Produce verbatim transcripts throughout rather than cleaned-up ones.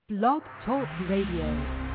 Blog Talk Radio.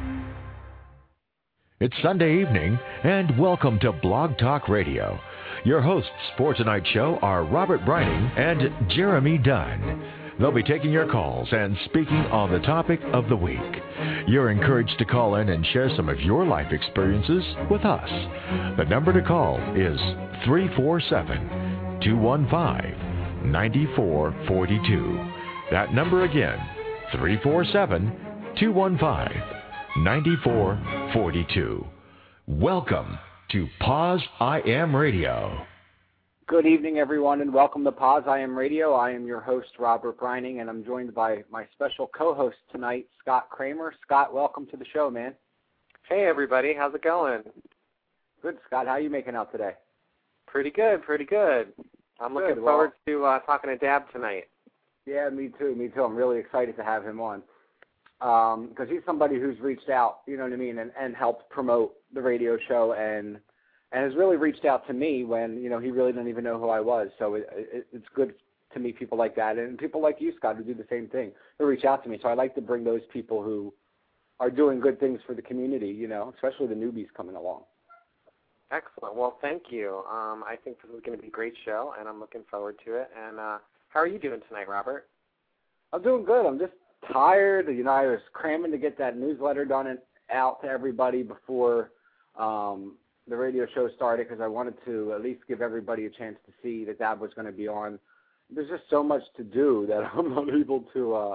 It's Sunday evening, and welcome to Blog Talk Radio. Your hosts for tonight's show are Robert Brining and Jeremy Dunn. They'll be taking your calls and speaking on the topic of the week. You're encouraged to call in and share some of your life experiences with us. The number to call is three four seven, two one five, nine four four two. That number again, three four seven, two one five, nine four four two. Welcome to Pause I Am Radio. Good evening, everyone, and welcome to Pause I Am Radio. I am your host, Robert Brining, and I'm joined by my special co-host tonight, Scott Kramer. Scott, welcome to the show, man. Hey, everybody. How's it going? Good, Scott. How are you making out today? Pretty good, pretty good. I'm good. looking well, forward to uh, talking to Dab tonight. Yeah, me too, me too. I'm really excited to have him on because um, he's somebody who's reached out, you know what I mean, and, and helped promote the radio show and and has really reached out to me when, you know, he really didn't even know who I was. So it, it, it's good to meet people like that and people like you, Scott, who do the same thing, who reach out to me. So I like to bring those people who are doing good things for the community, you know, especially the newbies coming along. Excellent. Well, thank you. Um, I think this is going to be a great show, and I'm looking forward to it. And uh, how are you doing tonight, Robert? I'm doing good. I'm just tired. You know, I was cramming to get that newsletter done and out to everybody before um, the radio show started because I wanted to at least give everybody a chance to see that Dab was going to be on. There's just so much to do that I'm not able to uh,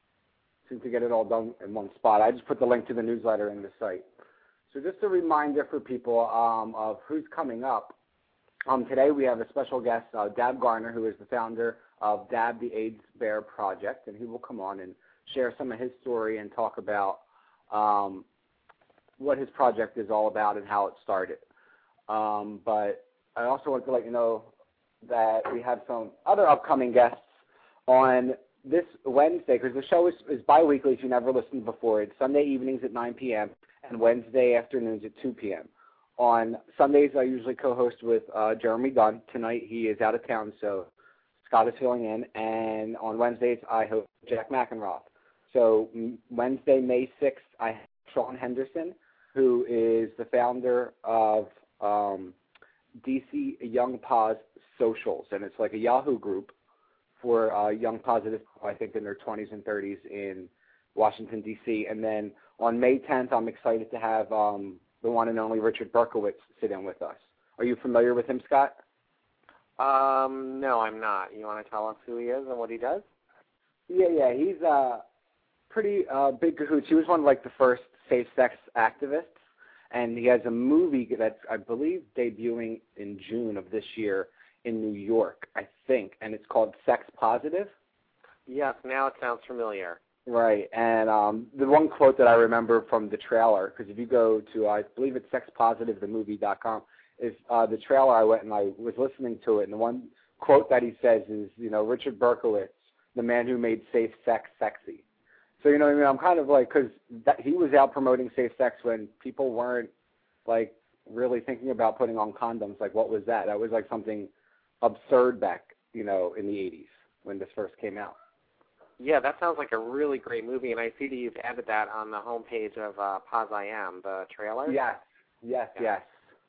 seem to get it all done in one spot. I just put the link to the newsletter in the site. So just a reminder for people um, of who's coming up. Um, today we have a special guest, uh, Dab Garner, who is the founder of Dab the AIDS Bear Project, and he will come on and share some of his story and talk about um, what his project is all about and how it started. Um, but I also want to let you know that we have some other upcoming guests on this Wednesday, because the show is, is bi-weekly if you never listened before. It's Sunday evenings at nine p.m. and Wednesday afternoons at two p.m. On Sundays, I usually co-host with uh, Jeremy Dunn. Tonight, he is out of town, so Scott is filling in. And on Wednesdays, I host Jack McEnroth. So Wednesday, May sixth, I have Sean Henderson, who is the founder of um, D C Young Pause Socials. And it's like a Yahoo group for uh, young positive people, I think, in their twenties and thirties in Washington, D C. And then on May tenth, I'm excited to have um, the one and only Richard Berkowitz sit in with us. Are you familiar with him, Scott? Um, no, I'm not. You want to tell us who he is and what he does? Yeah, yeah. He's uh, pretty uh, big cahoots. He was one of, like, the first safe sex activists, and he has a movie that's, I believe, debuting in June of this year in New York, I think, and it's called Sex Positive. Yes, now it sounds familiar. Right, and um, the one quote that I remember from the trailer, because if you go to, I believe it's sex positive the movie dot com, is uh, the trailer I went and I was listening to it, and the one quote that he says is, you know, Richard Berkowitz, the man who made safe sex sexy. So, you know what I mean? I'm kind of like, because he was out promoting safe sex when people weren't, like, really thinking about putting on condoms. Like, what was that? That was, like, something absurd back, you know, in the eighties when this first came out. Yeah, that sounds like a really great movie, and I see that you've added that on the homepage of uh, Pause I Am, the trailer. Yes, yes, yeah. yes.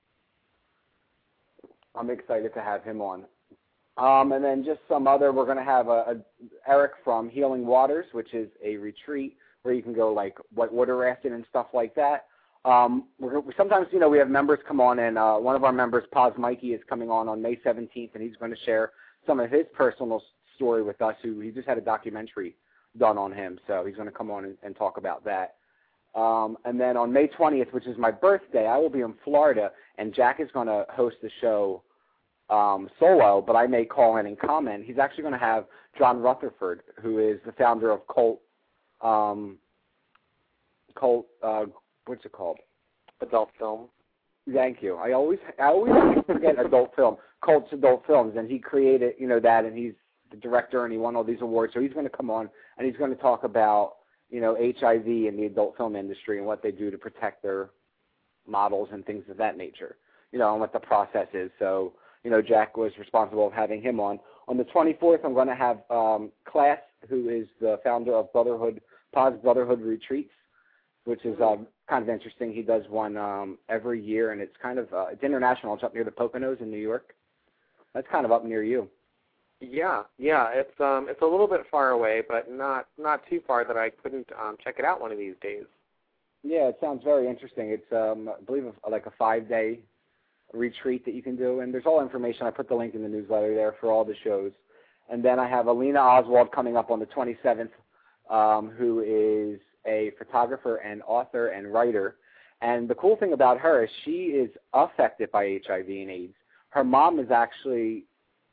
I'm excited to have him on. Um, and then just some other, we're going to have a, a Eric from Healing Waters, which is a retreat where you can go like whitewater rafting and stuff like that. Um, we're, we sometimes, you know, we have members come on, and uh, one of our members, Paz Mikey, is coming on on May seventeenth, and he's going to share some of his personal story with us. Who he just had a documentary done on him, so he's going to come on and, and talk about that. Um, and then on May twentieth, which is my birthday, I will be in Florida, and Jack is going to host the show um, solo, but I may call in and comment. He's actually going to have John Rutherford, who is the founder of Cult, um, Cult, uh, what's it called? Adult Film. Thank you. I always, I always forget adult film. Cult's Adult Films, and he created, you know, that, and he's the director, and he won all these awards. So he's going to come on, and he's going to talk about, you know, H I V in the adult film industry and what they do to protect their models and things of that nature, you know, and what the process is. So, you know, Jack was responsible of having him on. On the twenty-fourth, I'm going to have um, Class, who is the founder of Brotherhood Paz Brotherhood Retreats, which is uh, kind of interesting. He does one um, every year, and it's kind of uh, it's international. It's up near the Poconos in New York. That's kind of up near you. Yeah, yeah. It's um it's a little bit far away, but not not too far that I couldn't um, check it out one of these days. Yeah, it sounds very interesting. It's um, I believe like a five-day retreat that you can do, and there's all information. I put the link in the newsletter there for all the shows. And then I have Alina Oswald coming up on the twenty-seventh, um, who is a photographer and author and writer. And the cool thing about her is she is affected by H I V and AIDS. Her mom is actually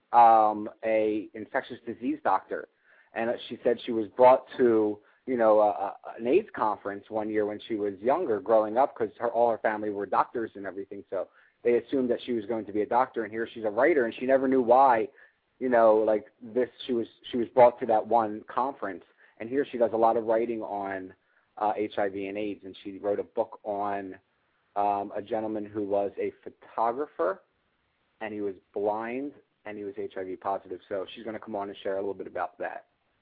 um, a infectious disease doctor, and she said she was brought to you know a, a, an AIDS conference one year when she was younger, growing up, because her, all her family were doctors and everything. So they assumed that she was going to be a doctor, and here she's a writer, and she never knew why. You know, like this, she was she was brought to that one conference, and here she does a lot of writing on uh, H I V and AIDS, and she wrote a book on um, a gentleman who was a photographer, and he was blind, and he was H I V positive. So she's going to come on and share a little bit about that.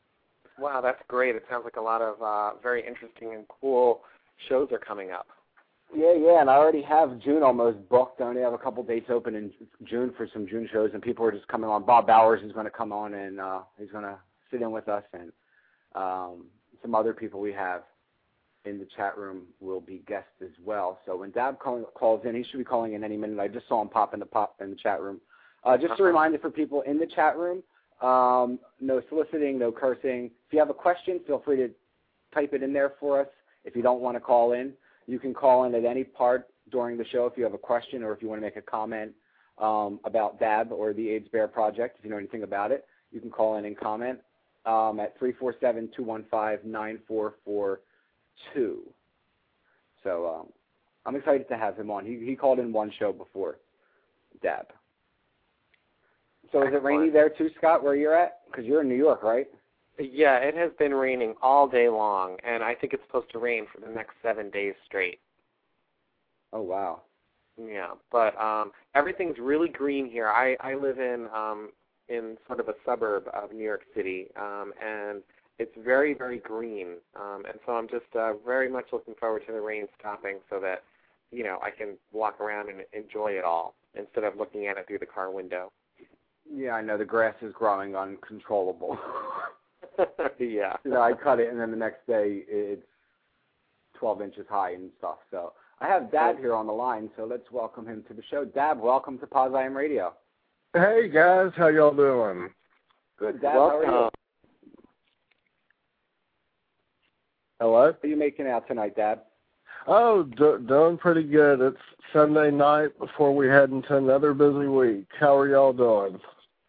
Wow, that's great. It sounds like a lot of uh, very interesting and cool shows are coming up. Yeah, yeah, and I already have June almost booked. I only have a couple dates open in June for some June shows, and people are just coming on. Bob Bowers is going to come on, and uh, he's going to sit in with us, and um, some other people we have in the chat room will be guests as well. So when Dab call, calls in, he should be calling in any minute. I just saw him pop in the pop in the chat room. Uh, just a reminder for people in the chat room, um, no soliciting, no cursing. If you have a question, feel free to type it in there for us. If you don't want to call in, you can call in at any part during the show if you have a question or if you want to make a comment um, about D A B or the AIDS Bear Project. If you know anything about it, you can call in and comment um, at three four seven, two one five, nine four four two. So um, I'm excited to have him on. He, he called in one show before, D A B. So is it rainy there too, Scott, where you're at? Because you're in New York, right? Yeah, it has been raining all day long, and I think it's supposed to rain for the next seven days straight. Oh, wow. Yeah, but um, everything's really green here. I, I live in um, in sort of a suburb of New York City, um, and it's very, very green. Um, and so I'm just uh, very much looking forward to the rain stopping so that, you know, I can walk around and enjoy it all instead of looking at it through the car window. Yeah, I know. The grass is growing uncontrollable. Yeah. You know, I cut it, and then the next day it's twelve inches high and stuff. So I have Dab here on the line, so let's welcome him to the show. Dab, welcome to Paz I Am Radio. Hey, guys. How y'all doing? Good, Dab. Welcome. How are you? Hello? What are you making out tonight, Dab? Oh, do- doing pretty good. It's Sunday night before we head into another busy week. How are y'all doing?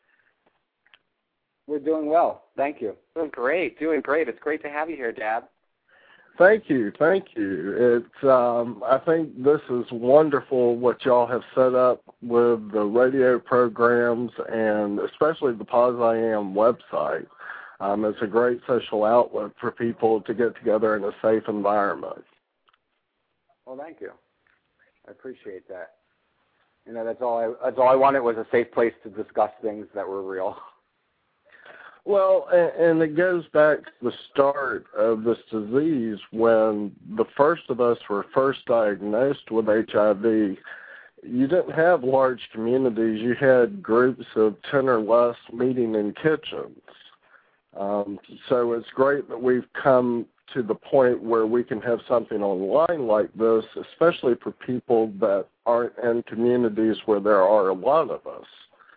We're doing well. Thank you. Doing great. Doing great. It's great to have you here, Dab. Thank you. Thank you. It's, um, I think this is wonderful what y'all have set up with the radio programs and especially the Paz I Am website. Um, it's a great social outlet for people to get together in a safe environment. Well, thank you. I appreciate that. You know, that's all I that's all I wanted was a safe place to discuss things that were real. Well, and, and it goes back to the start of this disease when the first of us were first diagnosed with H I V. You didn't have large communities. You had groups of ten or less meeting in kitchens. Um, so it's great that we've come to the point where we can have something online like this, especially for people that aren't in communities where there are a lot of us.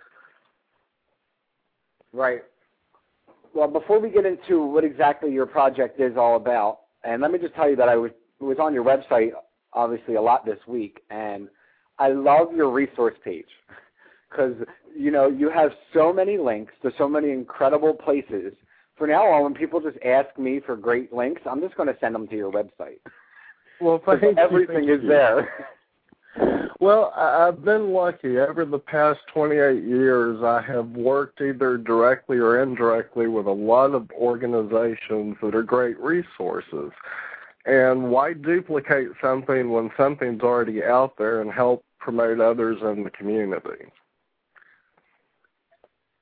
Right. Well, before we get into what exactly your project is all about, and let me just tell you that I was, was on your website, obviously, a lot this week, and I love your resource page because, you know, you have so many links to so many incredible places. For now on, when people just ask me for great links, I'm just going to send them to your website. Well, thank you, everything thank is you. there. Well, I've been lucky. Over the past twenty-eight years, I have worked either directly or indirectly with a lot of organizations that are great resources. And why duplicate something when something's already out there and help promote others in the community?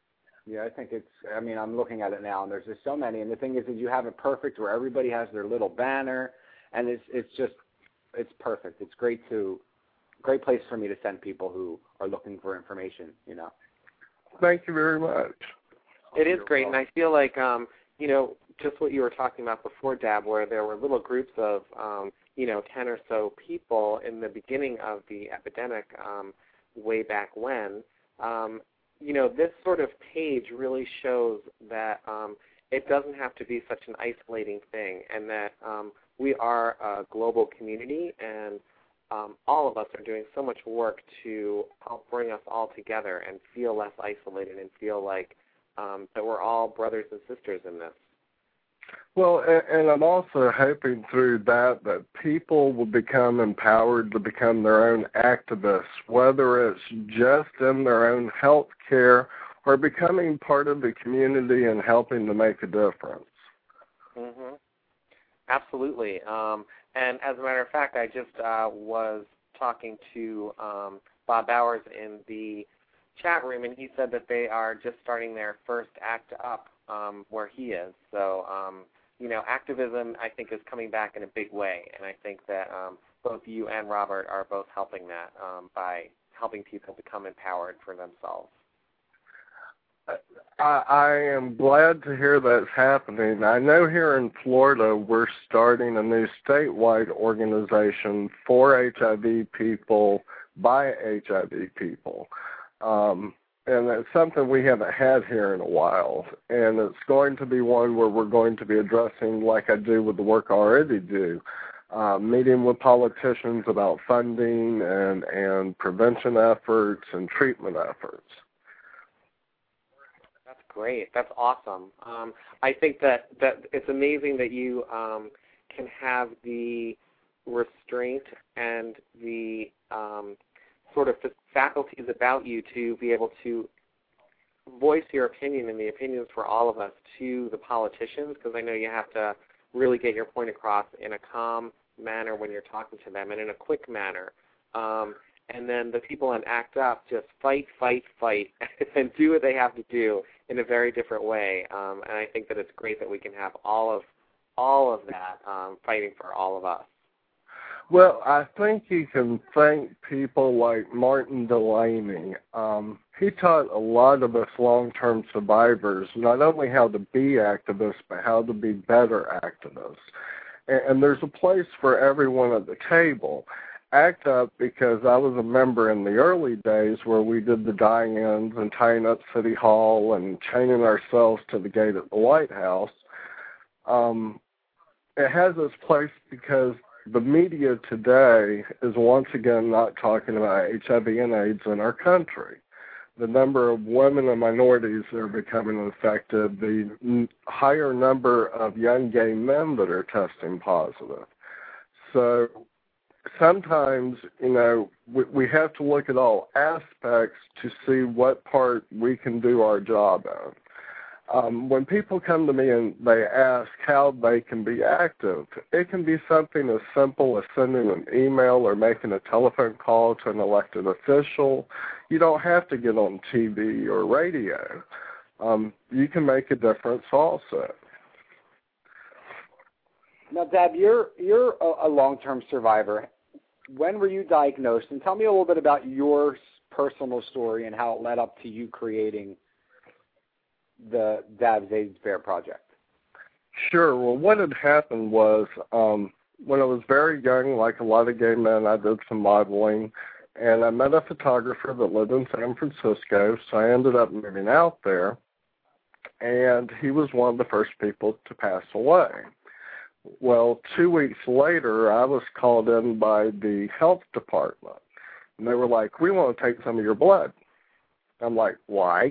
Yeah, I think it's, I mean, I'm looking at it now, and there's just so many. And the thing is that you have it perfect where everybody has their little banner, and it's it's just, it's perfect. It's great to, great place for me to send people who are looking for information, you know. Thank you very much. It is great, and I feel like, um, you know, just what you were talking about before, Dab, where there were little groups of, um, you know, ten or so people in the beginning of the epidemic um, way back when. Um, you know, this sort of page really shows that um, it doesn't have to be such an isolating thing, and that um, we are a global community, and um, all of us are doing so much work to help bring us all together and feel less isolated and feel like um, that we're all brothers and sisters in this. Well, and, and I'm also hoping through that that people will become empowered to become their own activists, whether it's just in their own health care or becoming part of the community and helping to make a difference. Mm-hmm. Absolutely. Um, and as a matter of fact, I just uh, was talking to um, Bob Bowers in the chat room, and he said that they are just starting their first Act Up um, where he is. So, um, you know, activism, I think, is coming back in a big way, and I think that um, both you and Robert are both helping that um, by helping people become empowered for themselves. I, I am glad to hear that's happening. I know here in Florida we're starting a new statewide organization for H I V people by H I V people. Um, and it's something we haven't had here in a while. And it's going to be one where we're going to be addressing, like I do with the work I already do, uh, meeting with politicians about funding and, and prevention efforts and treatment efforts. That's great. That's awesome. Um, I think that, that it's amazing that you um, can have the restraint and the um, sort of faculties about you to be able to voice your opinion and the opinions for all of us to the politicians, because I know you have to really get your point across in a calm manner when you're talking to them and in a quick manner. Um, and then the people in Act Up just fight, fight, fight, and do what they have to do in a very different way. Um, and I think that it's great that we can have all of all of that um, fighting for all of us. Well, I think you can thank people like Martin Delaney. Um, he taught a lot of us long-term survivors not only how to be activists, but how to be better activists. And, and there's a place for everyone at the table. Act Up, because I was a member in the early days where we did the die-ins and tying up City Hall and chaining ourselves to the gate at the White House. Um, it has its place because the media today is once again not talking about H I V and AIDS in our country. The number of women and minorities that are becoming infected, the n- higher number of young gay men that are testing positive. So sometimes, you know, we, we have to look at all aspects to see what part we can do our job in. Um, when people come to me and they ask how they can be active, it can be something as simple as sending an email or making a telephone call to an elected official. You don't have to get on T V or radio. Um, you can make a difference also. Now, Dab, you're you're a, a long-term survivor. When were you diagnosed? And tell me a little bit about your personal story and how it led up to you creating the Dab's AIDS Fair project. Sure. Well, what had happened was um, when I was very young, like a lot of gay men, I did some modeling, and I met a photographer that lived in San Francisco, so I ended up moving out there, and he was one of the first people to pass away. Well, two weeks later, I was called in by the health department, and they were like, we want to take some of your blood. I'm like, why?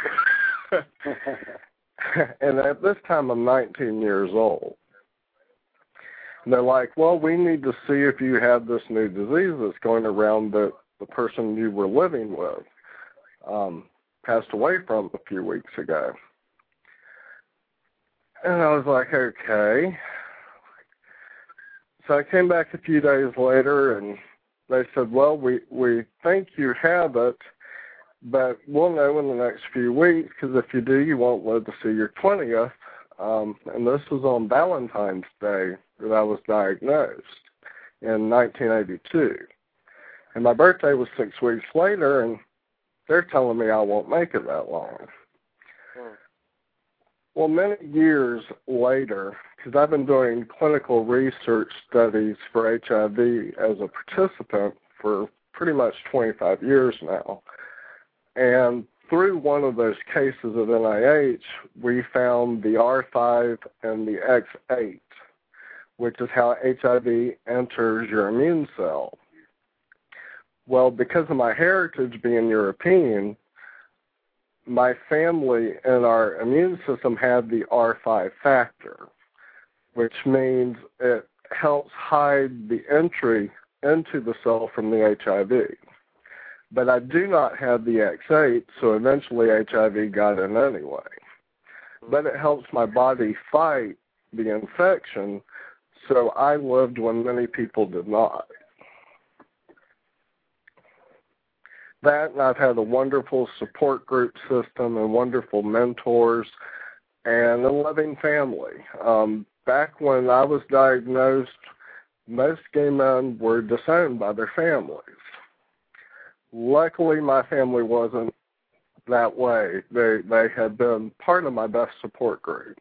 And at this time, I'm nineteen years old. And they're like, well, we need to see if you have this new disease that's going around that the person you were living with um, passed away from a few weeks ago. And I was like, okay. So I came back a few days later, and they said, well, we, we think you have it, but we'll know in the next few weeks, because if you do, you won't live to see your twentieth. Um, and this was on Valentine's Day that I was diagnosed in nineteen eighty-two. And my birthday was six weeks later, and they're telling me I won't make it that long. Hmm. Well, many years later, because I've been doing clinical research studies for H I V as a participant for pretty much twenty-five years now, and through one of those cases at N I H, we found the R five and the X eight, which is how H I V enters your immune cell. Well, because of my heritage being European, my family and our immune system had the R five factor, which means it helps hide the entry into the cell from the H I V. But I do not have the X eight, so eventually H I V got in anyway. But it helps my body fight the infection, so I lived when many people did not. That, and I've had a wonderful support group system and wonderful mentors and a loving family. Um, back when I was diagnosed, most gay men were disowned by their families. Luckily, my family wasn't that way. They they had been part of my best support group.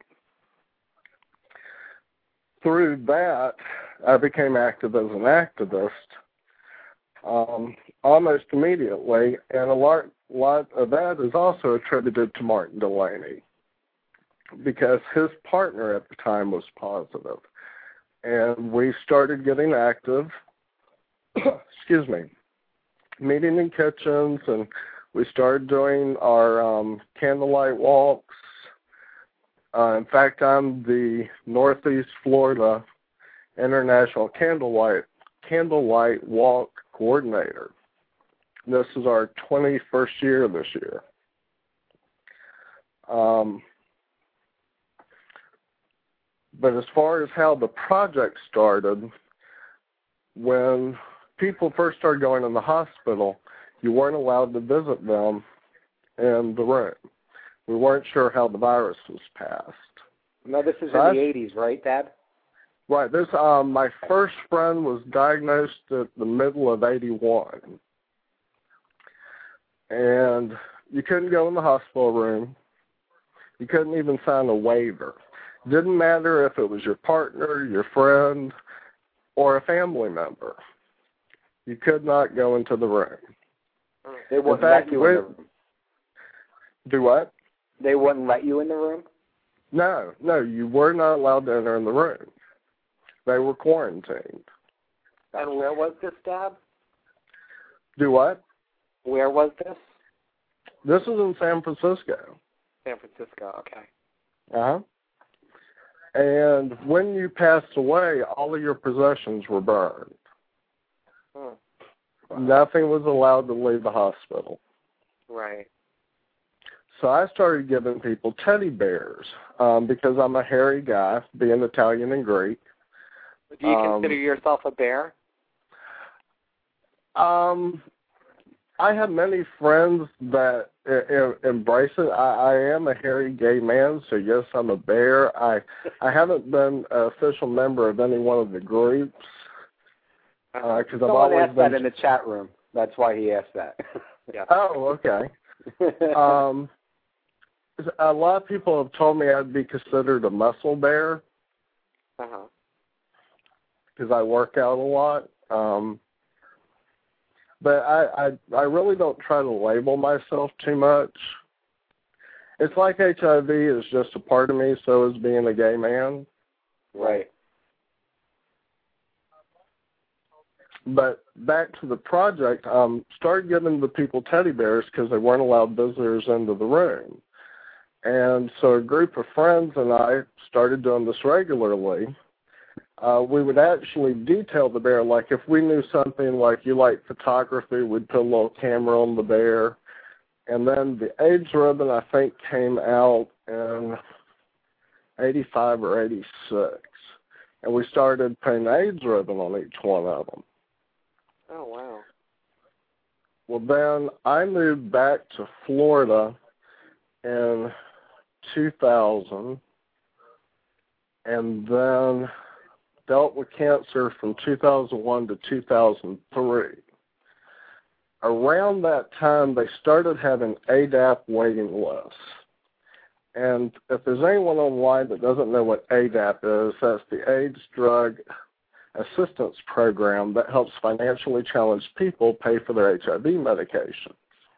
Through that, I became active as an activist um, almost immediately, and a lot, lot of that is also attributed to Martin Delaney because his partner at the time was positive. And we started getting active, excuse me, meeting in kitchens, and we started doing our um, candlelight walks. Uh, in fact, I'm the Northeast Florida International Candlelight Candlelight Walk Coordinator. This is our twenty-first year this year. Um, but as far as how the project started, when people first started going in the hospital, you weren't allowed to visit them in the room. We weren't sure how the virus was passed. No, this is so in I, the eighties, right, Dad? Right. This um, my first friend was diagnosed at the middle of eighty-one. And you couldn't go in the hospital room. You couldn't even sign a waiver. Didn't matter if it was your partner, your friend, or a family member. You could not go into the room. They wouldn't in fact, let you in the room. Do what? They wouldn't let you in the room? No, no, you were not allowed to enter in the room. They were quarantined. And where was this, Dad? Do what? Where was this? This is in San Francisco. San Francisco, okay. Uh-huh. And when you passed away, all of your possessions were burned. Hmm. Wow. Nothing was allowed to leave the hospital. Right. So I started giving people teddy bears um, because I'm a hairy guy, being Italian and Greek. Do you um, consider yourself a bear? Um, I have many friends that uh, embrace it. I, I am a hairy gay man, so yes, I'm a bear. I I haven't been an official member of any one of the groups because uh, I've Someone always asked been... that in the chat room. That's why he asked that. Yeah. Oh, okay. um, a lot of people have told me I'd be considered a muscle bear Uh-huh. because I work out a lot. Um, but I, I I really don't try to label myself too much. It's like H I V is just a part of me, so is being a gay man. Right. But back to the project, um, started giving the people teddy bears because they weren't allowed visitors into the room. And so a group of friends and I started doing this regularly. Uh, we would actually detail the bear, like if we knew something like you like photography, we'd put a little camera on the bear. And then the AIDS ribbon, I think, came out in eighty-five or eighty-six. And we started putting AIDS ribbon on each one of them. Oh, wow. Well, then I moved back to Florida in two thousand, and then dealt with cancer from two thousand one to two thousand three. Around that time, they started having A D A P waiting lists. And if there's anyone online that doesn't know what A D A P is, that's the AIDS Drug Assistance Program that helps financially challenged people pay for their H I V medications.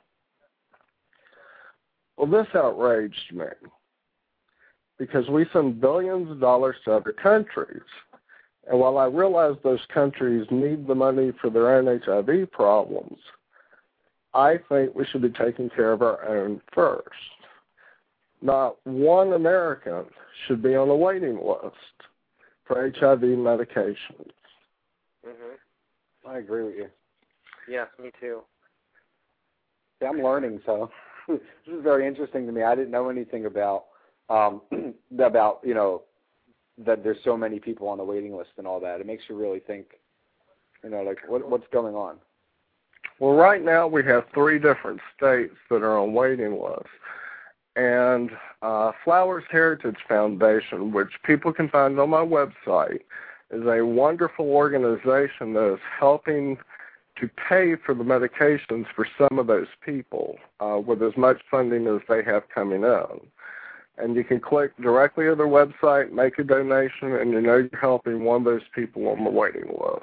Well, this outraged me because we send billions of dollars to other countries. And while I realize those countries need the money for their own H I V problems, I think we should be taking care of our own first. Not one American should be on a waiting list for H I V medications. Mm-hmm. I agree with you. Yes, me too. Yeah, I'm learning, so this is very interesting to me. I didn't know anything about um, about you know that there's so many people on the waiting list and all that. It makes you really think, you know, like what what's going on. Well, right now we have three different states that are on waiting lists. And uh, Flowers Heritage Foundation, which people can find on my website, is a wonderful organization that is helping to pay for the medications for some of those people uh, with as much funding as they have coming in. And you can click directly on their website, make a donation, and you know you're helping one of those people on the waiting list.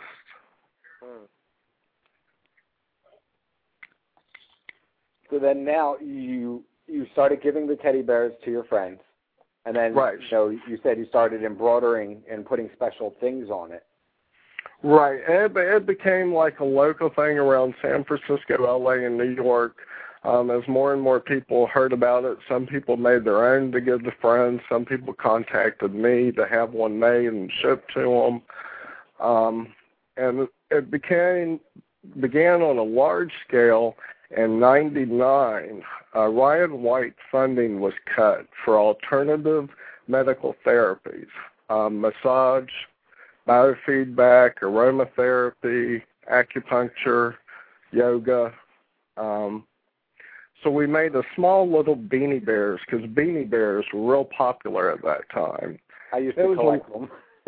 So then now you you started giving the teddy bears to your friends, and then right. you know, you said you started embroidering and putting special things on it. Right. It, it became like a local thing around San Francisco, L A, and New York. Um, as more and more people heard about it, some people made their own to give to friends. Some people contacted me to have one made and shipped to them. Um, and it became began on a large scale. In ninety-nine, uh, Ryan White funding was cut for alternative medical therapies, um, massage, biofeedback, aromatherapy, acupuncture, yoga. Um, so we made a small little Beanie Bears because Beanie Bears were real popular at that time. I used to collect them.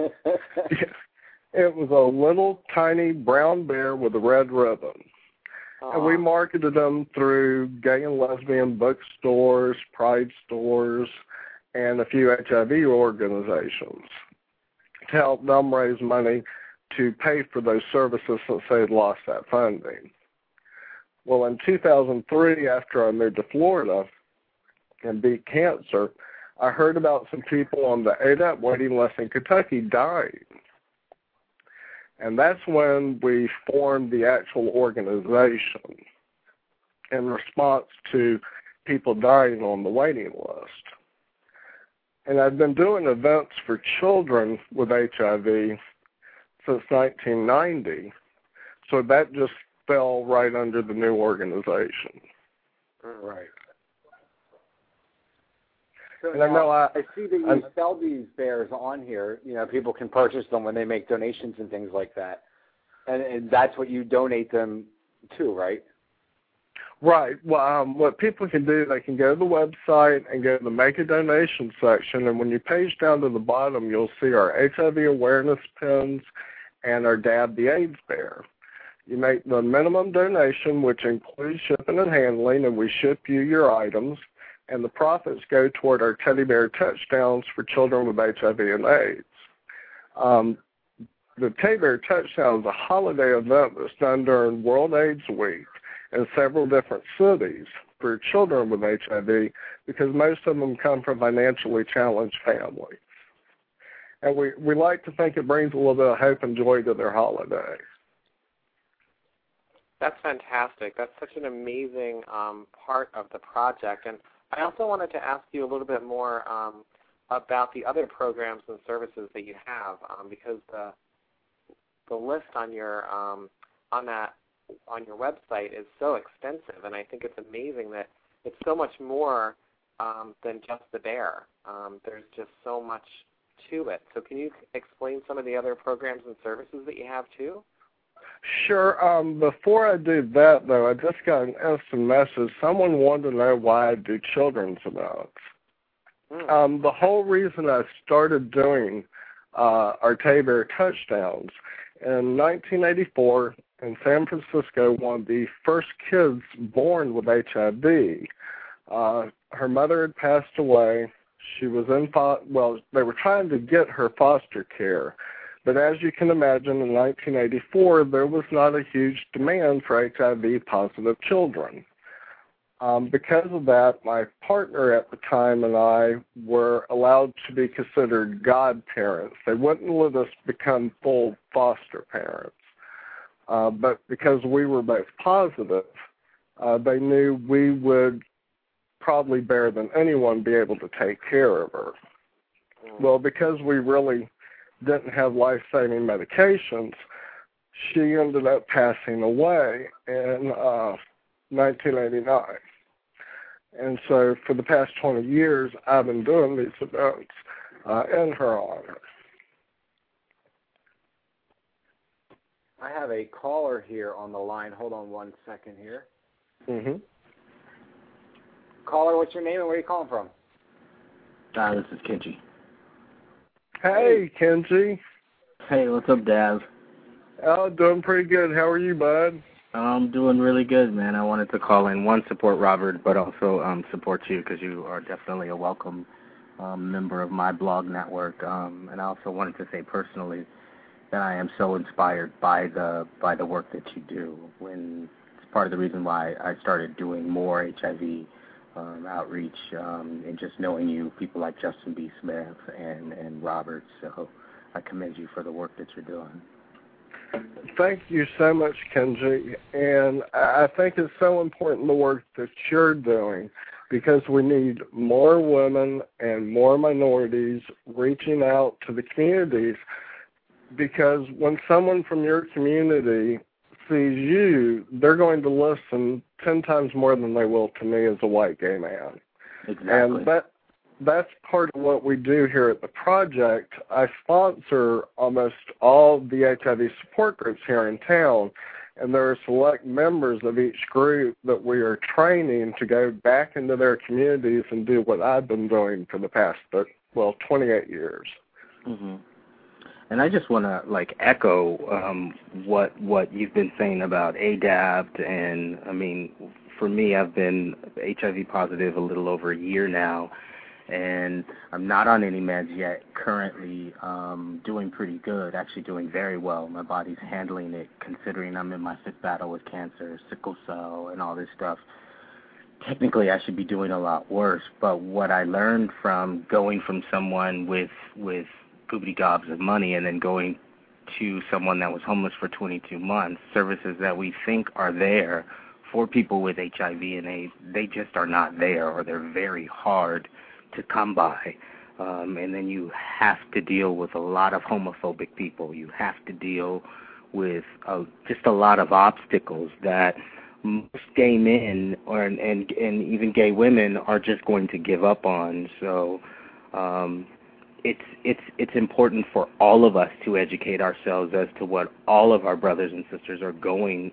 It was a little tiny brown bear with a red ribbon. And we marketed them through gay and lesbian bookstores, pride stores, and a few H I V organizations to help them raise money to pay for those services since they had lost that funding. Well, in two thousand three, after I moved to Florida and beat cancer, I heard about some people on the A D A P waiting list in Kentucky dying. And that's when we formed the actual organization in response to people dying on the waiting list. And I've been doing events for children with H I V since nineteen ninety, so that just fell right under the new organization. Right. So and I know I, I see that you I'm, sell these bears on here. You know, people can purchase them when they make donations and things like that. And, and that's what you donate them to, right? Right. Well, um, what people can do, they can go to the website and go to the Make a Donation section, and when you page down to the bottom, you'll see our H I V awareness pins and our Dab the AIDS Bear. You make the minimum donation, which includes shipping and handling, and we ship you your items, and the profits go toward our Teddy Bear Touchdowns for children with H I V and AIDS. Um, the Teddy Bear Touchdown is a holiday event that's done during World AIDS Week in several different cities for children with H I V because most of them come from financially challenged families. And we, we like to think it brings a little bit of hope and joy to their holiday. That's fantastic. That's such an amazing um, part of the project. And I also wanted to ask you a little bit more um, about the other programs and services that you have, um, because the the list on your um, on that on your website is so extensive, and I think it's amazing that it's so much more um, than just the bear. Um, there's just so much to it. So can you explain some of the other programs and services that you have too? Sure. Um, before I do that, though, I just got an instant message. Someone wanted to know why I do children's events. Mm. Um, the whole reason I started doing uh, our Teddy Bear Touchdowns, in nineteen eighty-four, in San Francisco, one of the first kids born with H I V. Uh, her mother had passed away. She was in, fo- well, they were trying to get her foster care. But as you can imagine, in nineteen eighty-four, there was not a huge demand for H I V-positive children. Um, because of that, my partner at the time and I were allowed to be considered godparents. They wouldn't let us become full foster parents. Uh, but because we were both positive, uh, they knew we would probably better than anyone be able to take care of her. Well, because we really didn't have life-saving medications, she ended up passing away in uh, nineteen eighty-nine. And so for the past twenty years, I've been doing these events uh, in her honor. I have a caller here on the line. Hold on one second here. Mm-hmm. Caller, what's your name and where are you calling from? Uh, this is Kenji. Hey, Kenji. Hey, what's up, Daz? Oh, doing pretty good. How are you, bud? I'm doing really good, man. I wanted to call in, one, support Robert, but also um, support you because you are definitely a welcome um, member of my blog network. Um, and I also wanted to say personally that I am so inspired by the by the work that you do. When it's part of the reason why I started doing more H I V um, outreach um, and just knowing you, people like Justin B. Smith and, and Robert. So I commend you for the work that you're doing. Thank you so much, Kenji. And I think it's so important the work that you're doing because we need more women and more minorities reaching out to the communities, because when someone from your community sees you, they're going to listen ten times more than they will to me as a white gay man. Exactly. And that that's part of what we do here at the project. I sponsor almost all the H I V support groups here in town, and there are select members of each group that we are training to go back into their communities and do what I've been doing for the past, well, twenty-eight years. Mm-hmm. And I just want to, like, echo um, what what you've been saying about A D A P T, and, I mean, for me, I've been H I V positive a little over a year now, and I'm not on any meds yet, currently um, doing pretty good, actually doing very well. My body's handling it, considering I'm in my fifth battle with cancer, sickle cell, and all this stuff. Technically, I should be doing a lot worse, but what I learned from going from someone with, with goobity gobs of money and then going to someone that was homeless for twenty-two months, services that we think are there for people with H I V and AIDS, they just are not there, or they're very hard to come by. Um, and then you have to deal with a lot of homophobic people. You have to deal with uh, just a lot of obstacles that most gay men or and, and and even gay women are just going to give up on. So um, it's it's it's important for all of us to educate ourselves as to what all of our brothers and sisters are going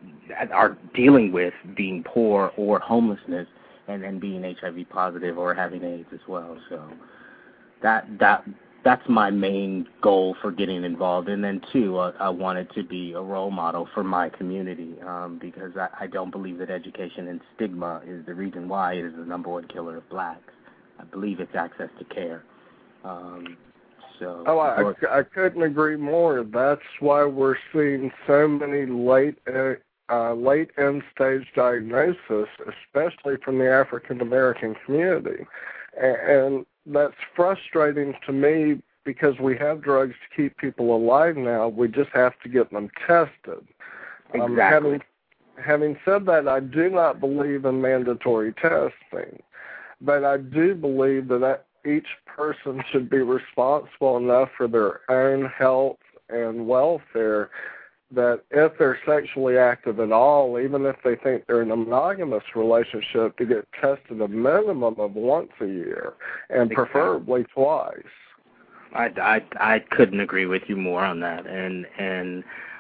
are dealing with, being poor or homelessness, and then being H I V positive or having AIDS as well. So that that that's my main goal for getting involved. And then, too, uh, I wanted to be a role model for my community um, because I, I don't believe that education and stigma is the reason why it is the number one killer of blacks. I believe it's access to care. Um, so oh, I, I couldn't agree more. That's why we're seeing so many late uh, late end-stage diagnosis, especially from the African-American community. And that's frustrating to me because we have drugs to keep people alive now. We just have to get them tested. Exactly. Um, having, having said that, I do not believe in mandatory testing, but I do believe that each person should be responsible enough for their own health and welfare that if they're sexually active at all, even if they think they're in a monogamous relationship, to get tested a minimum of once a year, and exactly. preferably twice. I, I, I couldn't agree with you more on that. And, and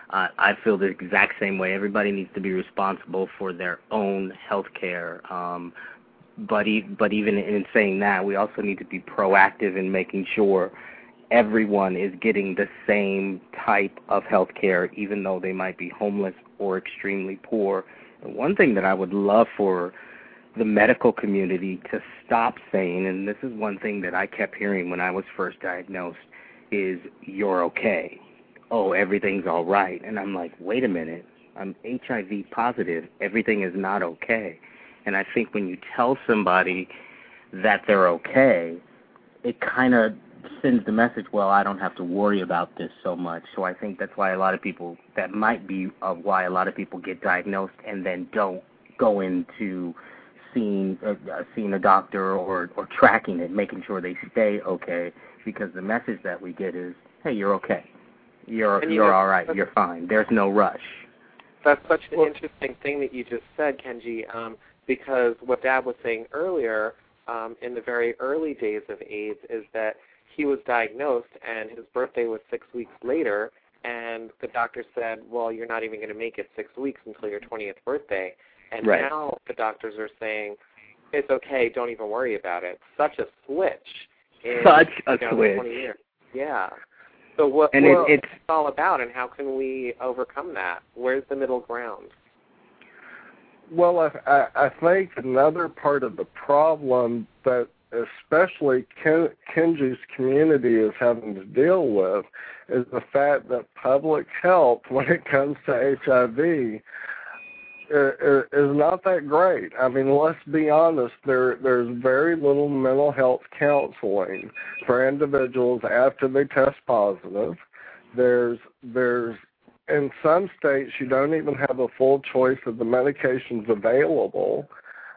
Uh, I feel the exact same way. Everybody needs to be responsible for their own health care. Um, but, e- but even in saying that, we also need to be proactive in making sure everyone is getting the same type of health care, even though they might be homeless or extremely poor. And one thing that I would love for the medical community to stop saying, and this is one thing that I kept hearing when I was first diagnosed, is you're okay. Oh, everything's all right. And I'm like, wait a minute, I'm H I V positive. Everything is not okay. And I think when you tell somebody that they're okay, it kind of sends the message, well, I don't have to worry about this so much. So I think that's why a lot of people, that might be uh, why a lot of people get diagnosed and then don't go into seeing, uh, seeing a doctor or, or tracking it, making sure they stay okay, because the message that we get is, hey, you're okay. You're, you you're know, all right. You're fine. There's no rush. That's such an interesting thing that you just said, Kenji, um, because what Dad was saying earlier um, in the very early days of AIDS is that he was diagnosed and his birthday was six weeks later, and the doctor said, well, you're not even going to make it six weeks until your twentieth birthday. And right. now the doctors are saying, it's okay, don't even worry about it. Such a switch. In, Such a you know, switch. twenty years. Yeah. So what, and what it, it's all about, and how can we overcome that? Where's the middle ground? Well, I, I, I think another part of the problem that especially Ken, Kenji's community is having to deal with is the fact that public health, when it comes to H I V, is, is not that great. I mean, let's be honest, there there's very little mental health counseling for individuals after they test positive. There's there's in some states you don't even have a full choice of the medications available.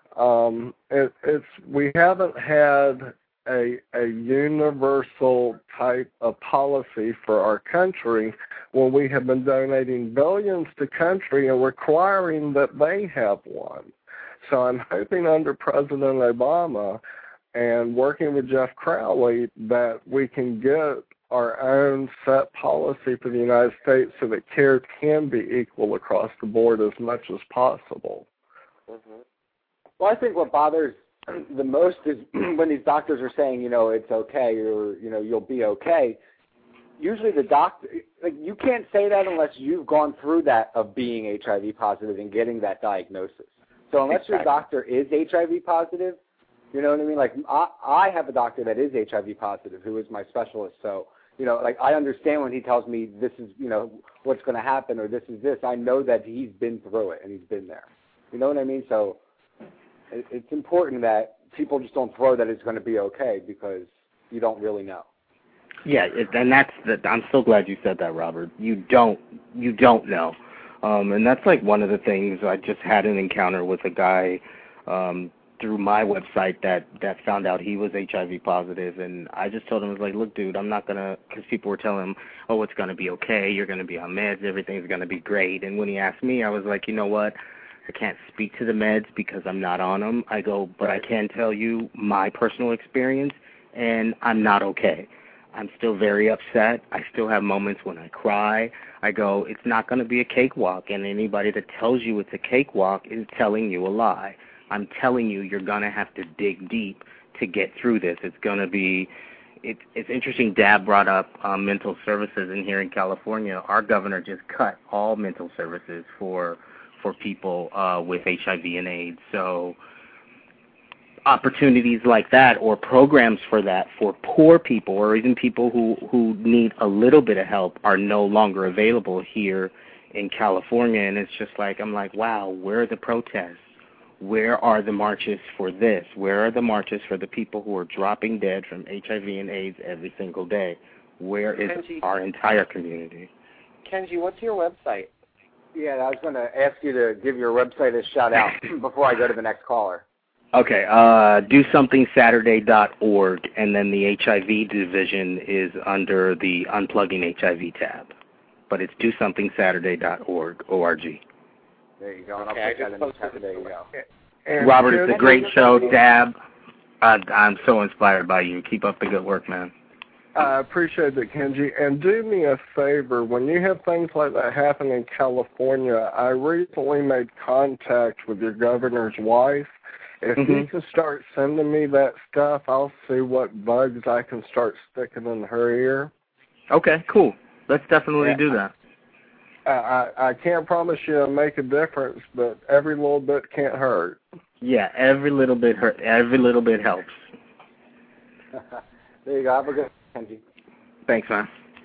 Um, it, it's we haven't had a a universal type of policy for our country when we have been donating billions to country and requiring that they have one. So I'm hoping under President Obama and working with Jeff Crowley that we can get our own set policy for the United States so that care can be equal across the board as much as possible. Mm-hmm. Well, I think what bothers the most is when these doctors are saying, you know, it's okay or, you know, you'll be okay. Usually the doctor, like, you can't say that unless you've gone through that of being H I V positive and getting that diagnosis. So unless exactly. your doctor is H I V positive, you know what I mean? Like, I, I have a doctor that is H I V positive who is my specialist. So, you know, like, I understand when he tells me this is, you know, what's going to happen or this is this. I know that he's been through it and he's been there. You know what I mean? So it, it's important that people just don't throw that it's going to be okay because you don't really know. Yeah, it, and that's the, I'm so glad you said that, Robert. You don't, you don't know, um, and that's like one of the things. I just had an encounter with a guy um, through my website that that found out he was H I V positive, and I just told him, I was like, look, dude, I'm not gonna, because people were telling him, oh, it's gonna be okay, you're gonna be on meds, everything's gonna be great, and when he asked me, I was like, you know what? I can't speak to the meds because I'm not on them. I go, but I can tell you my personal experience, and I'm not okay. I'm still very upset. I still have moments when I cry. I go, it's not going to be a cakewalk, and anybody that tells you it's a cakewalk is telling you a lie. I'm telling you you're going to have to dig deep to get through this. It's going to be, it, it's interesting, Dab brought up um, mental services, and here in California, our governor just cut all mental services for for people uh, with H I V and AIDS. So opportunities like that or programs for that for poor people or even people who, who need a little bit of help are no longer available here in California. And it's just like, I'm like, wow, where are the protests? Where are the marches for this? Where are the marches for the people who are dropping dead from H I V and AIDS every single day? Where is Kenji, our entire community? Kenji, what's your website? Yeah, I was going to ask you to give your website a shout-out before I go to the next caller. Okay, uh, do something saturday dot org, and then the H I V division is under the Unplugging H I V tab. But it's do something saturday dot org, O R G. There you go, and okay, I'll put that in the chat. There you go. And Robert, it's a great show. Dab, uh, I'm so inspired by you. Keep up the good work, man. I appreciate it, Kenji. And do me a favor, when you have things like that happen in California, I recently made contact with your governor's wife. If mm-hmm. you can start sending me that stuff, I'll see what bugs I can start sticking in her ear. Okay, cool. Let's definitely yeah. do that. I, I, I can't promise you it'll make a difference, but every little bit can't hurt. Yeah, every little bit hurt. Every little bit helps. There you go. Have a good Kenji. Thanks, man.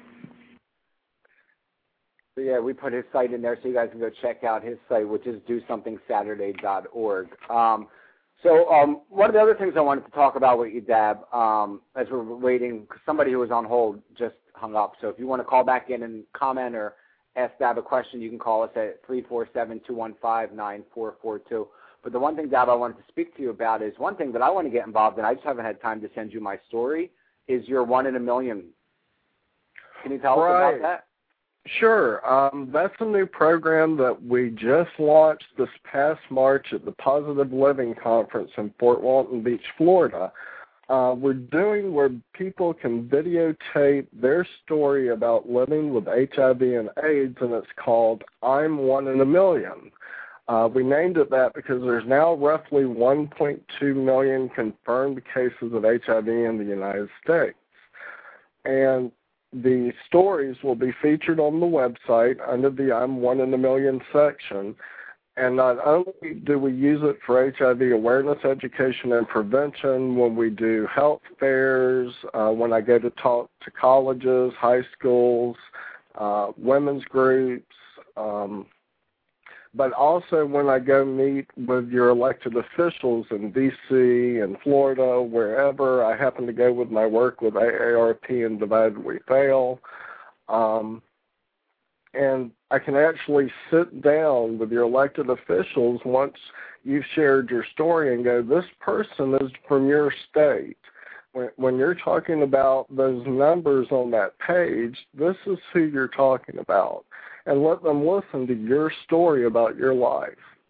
So, yeah, we put his site in there so you guys can go check out his site, which is do something saturday dot org. Um, so um, one of the other things I wanted to talk about with you, Dab, um, as we're waiting, because somebody who was on hold just hung up. So if you want to call back in and comment or ask Dab a question, you can call us at three four seven, two one five, nine four four two. But the one thing, Dab, I wanted to speak to you about is one thing that I want to get involved in. I just haven't had time to send you my story, is your one in a million. Can you tell right. us about that? Sure. Um, that's a new program that we just launched this past March at the Positive Living Conference in Fort Walton Beach, Florida. Uh, we're doing where people can videotape their story about living with H I V and AIDS, and it's called I'm One in a Million. Uh, we named it that because there's now roughly one point two million confirmed cases of H I V in the United States. And the stories will be featured on the website under the I'm One in a Million section. And not only do we use it for H I V awareness, education, and prevention when we do health fairs, uh, when I go to talk to colleges, high schools, uh, women's groups, um, but also when I go meet with your elected officials in D C and Florida, wherever I happen to go with my work with A A R P and Divided We Fail. Um, and I can actually sit down with your elected officials once you've shared your story and go, this person is from your state. When, when you're talking about those numbers on that page, this is who you're talking about. And let them listen to your story about your life.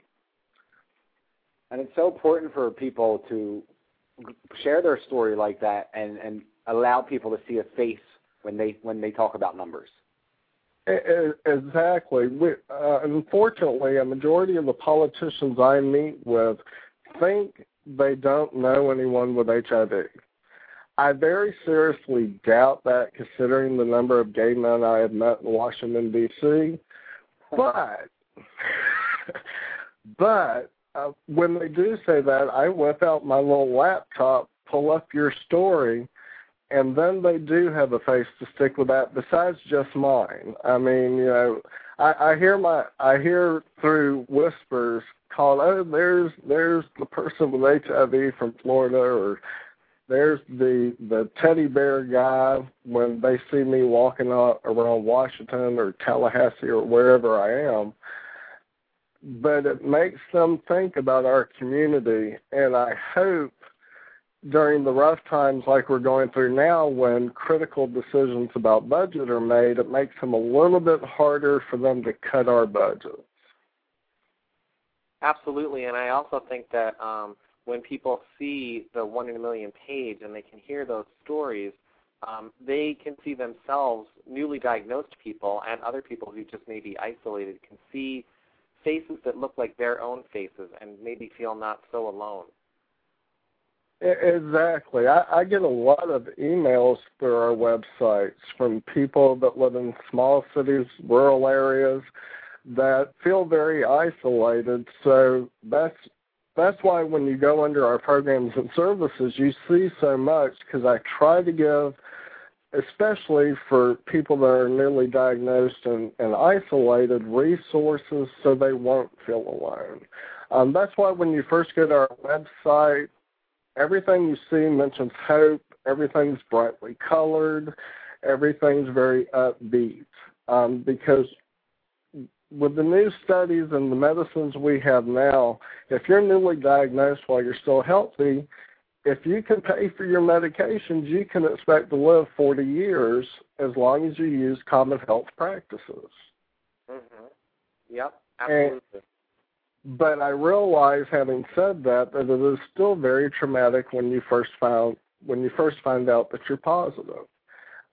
And it's so important for people to share their story like that and, and allow people to see a face when they when they talk about numbers. Exactly. We, uh, unfortunately, a majority of the politicians I meet with think they don't know anyone with H I V. I very seriously doubt that, considering the number of gay men I have met in Washington, D C But, but uh, when they do say that, I whip out my little laptop, pull up your story, and then they do have a face to stick with that besides just mine. I mean, you know, I, I hear my, I hear through whispers called, oh, there's, there's the person with H I V from Florida, or there's the the teddy bear guy when they see me walking around Washington or Tallahassee or wherever I am. But it makes them think about our community, and I hope during the rough times like we're going through now, when critical decisions about budget are made, it makes them a little bit harder for them to cut our budgets. Absolutely, and I also think that um, when people see the one in a million page and they can hear those stories, um, they can see themselves, newly diagnosed people and other people who just may be isolated, can see faces that look like their own faces and maybe feel not so alone. Exactly. I, I get a lot of emails through our websites from people that live in small cities, rural areas, that feel very isolated. So that's That's why when you go under our programs and services, you see so much, because I try to give, especially for people that are newly diagnosed and, and isolated, resources so they won't feel alone. Um, that's why when you first go to our website, everything you see mentions hope, everything's brightly colored, everything's very upbeat, um, because with the new studies and the medicines we have now, if you're newly diagnosed while you're still healthy, if you can pay for your medications, you can expect to live forty years as long as you use common health practices. Mm-hmm. Yep, absolutely. And, but I realize, having said that, that it is still very traumatic when you first found when you first find out that you're positive.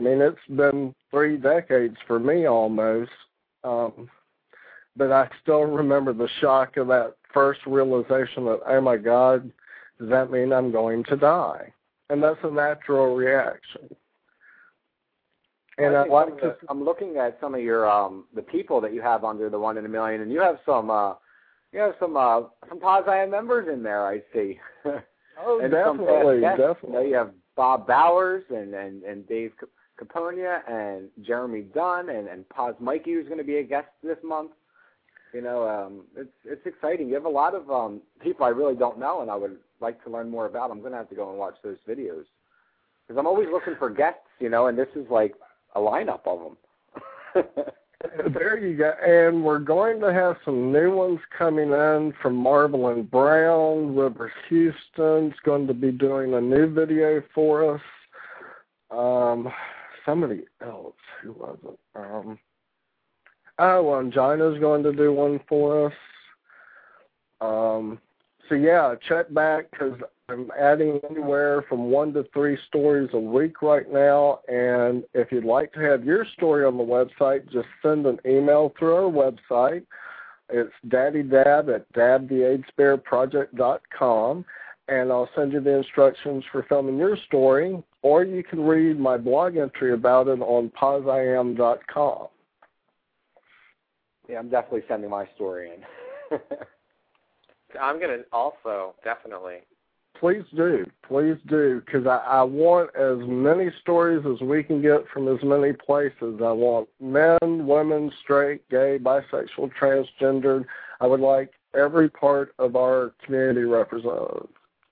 I mean, it's been three decades for me almost, um, but I still remember the shock of that first realization that, oh my God, does that mean I'm going to die? And that's a natural reaction. And I I like to. The, I'm looking at some of your um, the people that you have under the one in a million, and you have some uh, you have some uh, some Paz I M members in there. I see. Oh, and definitely, guests, definitely. You know, you have Bob Bowers and and, and Dave Caponia and Jeremy Dunn and and Paz Mikey, who's going to be a guest this month. You know, um, it's it's exciting. You have a lot of um, people I really don't know, and I would like to learn more about. I'm going to have to go and watch those videos because I'm always looking for guests. You know, and this is like a lineup of them. There you go. And we're going to have some new ones coming in from Marvel and Brown. Rivers Houston's going to be doing a new video for us. Um, somebody else, who was it? Um, oh, Angina's going to do one for us. Um, so, yeah, check back because I'm adding anywhere from one to three stories a week right now, and if you'd like to have your story on the website, just send an email through our website. It's daddydab at dab the aids bear project dot com, and I'll send you the instructions for filming your story, or you can read my blog entry about it on paz I am dot com. Yeah, I'm definitely sending my story in. I'm going to also, definitely. Please do. Please do, because I, I want as many stories as we can get from as many places. I want men, women, straight, gay, bisexual, transgendered. I would like every part of our community represented.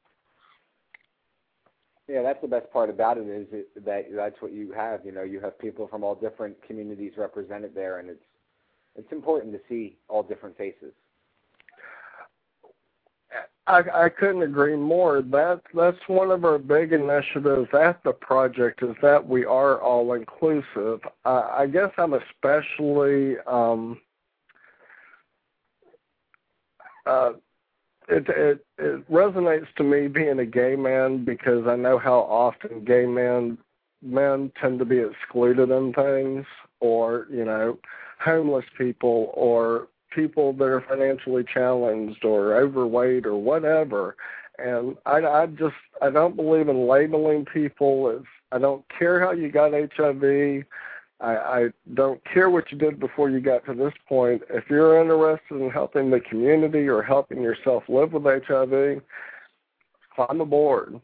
Yeah, that's the best part about it is it, that that's what you have. You know, you have people from all different communities represented there, and it's it's important to see all different faces. I, I couldn't agree more. That that's one of our big initiatives at the project is that we are all inclusive. Uh, I guess I'm especially um, uh, it, it it resonates to me being a gay man because I know how often gay men men tend to be excluded in things, or you know, homeless people or people that are financially challenged or overweight or whatever. And I, I just, I don't believe in labeling people. As, I don't care how you got H I V. I, I don't care what you did before you got to this point. If you're interested in helping the community or helping yourself live with H I V, climb aboard.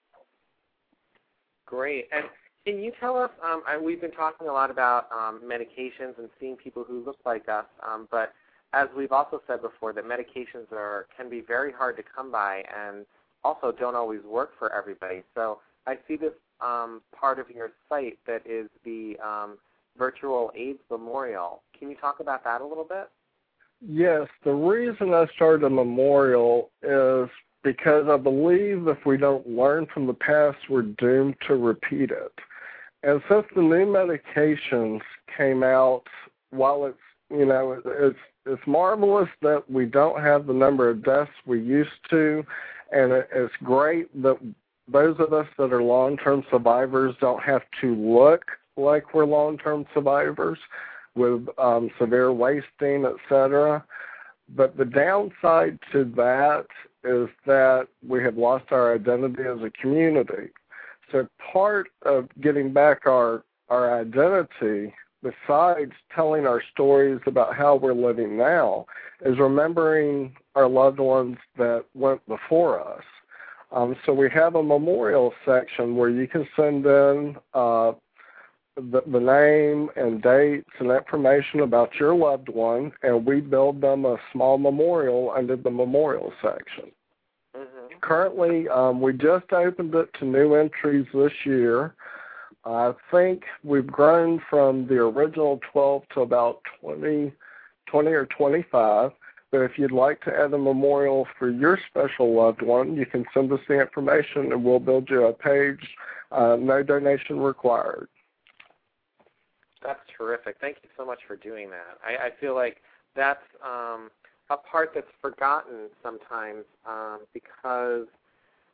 Great. And can you tell us, um, and we've been talking a lot about um, medications and seeing people who look like us, um, but as we've also said before, that medications are can be very hard to come by and also don't always work for everybody. So I see this um, part of your site that is the um, virtual AIDS memorial. Can you talk about that a little bit? Yes. The reason I started a memorial is because I believe if we don't learn from the past, we're doomed to repeat it. And since the new medications came out, while it's, you know, it's It's marvelous that we don't have the number of deaths we used to, and it's great that those of us that are long-term survivors don't have to look like we're long-term survivors with um, severe wasting, et cetera. But the downside to that is that we have lost our identity as a community. So part of getting back our, our identity, besides telling our stories about how we're living now, is remembering our loved ones that went before us. Um, so we have a memorial section where you can send in uh, the, the name and dates and information about your loved one, and we build them a small memorial under the memorial section. Mm-hmm. Currently, um, we just opened it to new entries this year. I think we've grown from the original twelve to about twenty, twenty or twenty-five. But if you'd like to add a memorial for your special loved one, you can send us the information and we'll build you a page. Uh, no donation required. That's terrific. Thank you so much for doing that. I, I feel like that's um, a part that's forgotten sometimes um, because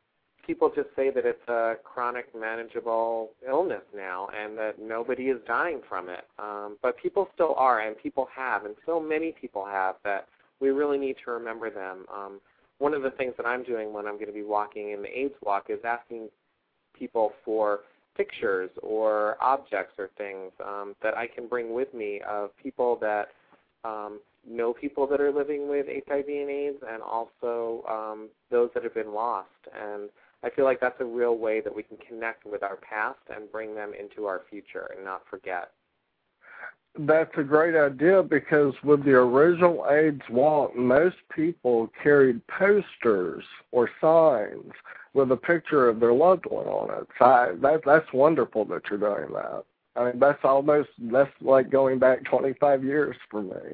people just say that it's a chronic manageable illness now and that nobody is dying from it. Um, but people still are, and people have, and so many people have, that we really need to remember them. Um, one of the things that I'm doing when I'm going to be walking in the AIDS walk is asking people for pictures or objects or things um, that I can bring with me of people that um, know people that are living with H I V and AIDS, and also um, those that have been lost. And I feel like that's a real way that we can connect with our past and bring them into our future and not forget. That's a great idea, because with the original AIDS walk, most people carried posters or signs with a picture of their loved one on it. So I, that, that's wonderful that you're doing that. I mean, that's almost, that's like going back twenty-five years for me.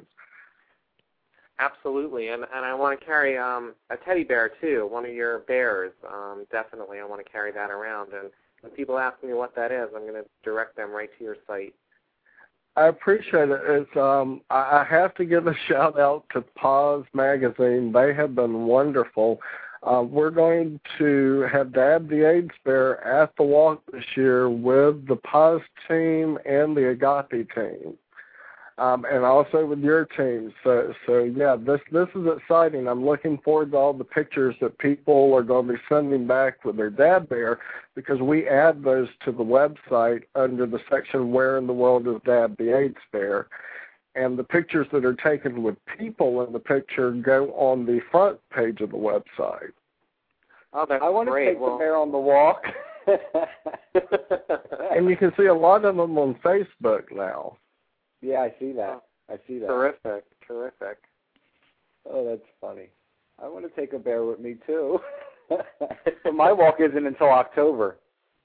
Absolutely, and and I want to carry um, a teddy bear too, one of your bears. Um, definitely, I want to carry that around. And when people ask me what that is, I'm going to direct them right to your site. I appreciate it. It's um, I have to give a shout out to Pause Magazine. They have been wonderful. Uh, we're going to have Dab the AIDS Bear at the walk this year with the Pause team and the Agape team. Um, and also with your team. So, so yeah, this this is exciting. I'm looking forward to all the pictures that people are going to be sending back with their Dab Bear, because we add those to the website under the section Where in the World is Dab the AIDS Bear. And the pictures that are taken with people in the picture go on the front page of the website. Oh, that's I want great. to take well, the bear on the walk. And you can see a lot of them on Facebook now. Yeah, I see that. I see that. Terrific, terrific. Oh, that's funny. I want to take a bear with me, too. But my walk isn't until October.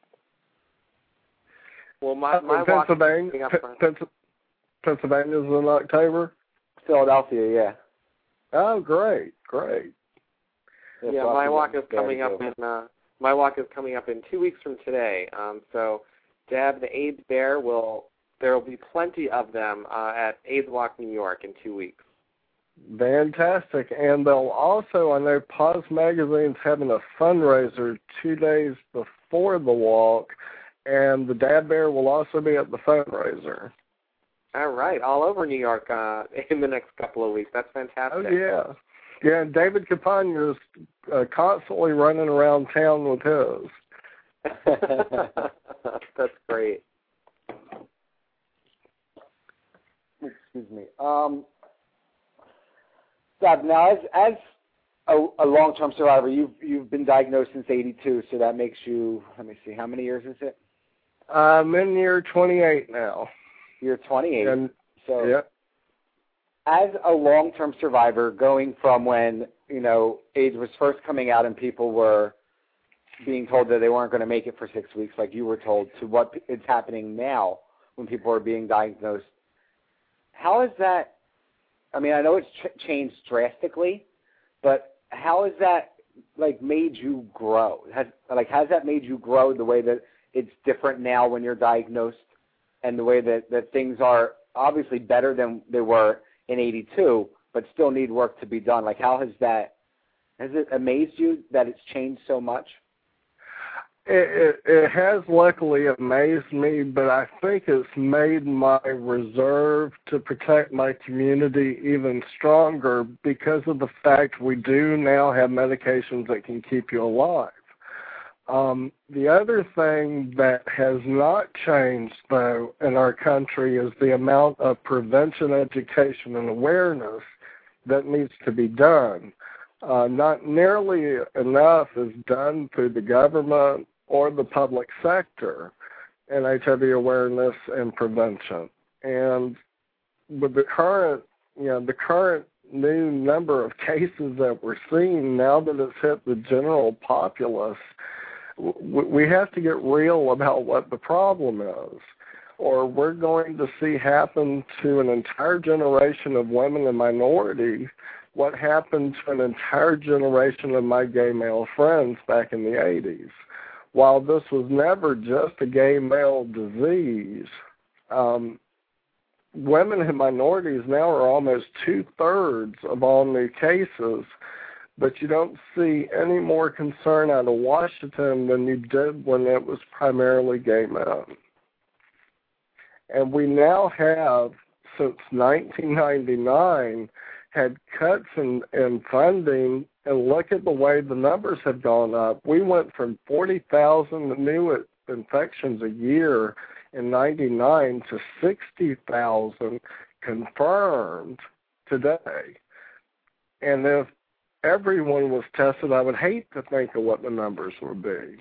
Well, my, my uh, walk Pennsylvania, is P- Pennsylvania Pennsylvania's in October? Philadelphia, yeah. Oh, great, great. There's yeah, lots my of walk is bears coming to up do. in uh, my walk is coming up in two weeks from today. Um, so, Dab the AIDS Bear will there will be plenty of them uh, at AIDS Walk New York in two weeks. Fantastic. And they'll also, I know Pause Magazine's having a fundraiser two days before the walk, and the Dab Bear will also be at the fundraiser. All right, all over New York uh, in the next couple of weeks. That's fantastic. Oh, yeah. Yeah, and David Campagna is uh, constantly running around town with his. That's great. Excuse me. Um, Dab, now, as as a, a long-term survivor, you've you've been diagnosed since eighty-two, so that makes you. Let me see. How many years is it? I'm in year twenty-eight now. You're twenty-eight. And, so, yeah. as a long-term survivor, going from when you know AIDS was first coming out and people were being told that they weren't going to make it for six weeks, like you were told, to what is happening now when people are being diagnosed. How is that? I mean, I know it's ch- changed drastically, but how has that like made you grow? Has like has that made you grow the way that it's different now when you're diagnosed, and the way that, that things are obviously better than they were in eighty-two, but still need work to be done? Like, how has that, has it amazed you that it's changed so much? It, it, it has luckily amazed me, but I think it's made my reserve to protect my community even stronger because of the fact we do now have medications that can keep you alive. Um, the other thing that has not changed, though, in our country is the amount of prevention education and awareness that needs to be done. Uh, not nearly enough is done through the government or the public sector in H I V awareness and prevention. And with the current, you know, the current new number of cases that we're seeing now that it's hit the general populace, we have to get real about what the problem is, or we're going to see happen to an entire generation of women and minorities what happened to an entire generation of my gay male friends back in the eighties. While this was never just a gay male disease, um, women and minorities now are almost two-thirds of all new cases but you don't see any more concern out of Washington than you did when it was primarily gay men. And we now have, since nineteen ninety-nine, had cuts in, in funding, and look at the way the numbers have gone up. We went from forty thousand new infections a year in ninety-nine to sixty thousand confirmed today. And if everyone was tested, I would hate to think of what the numbers would be.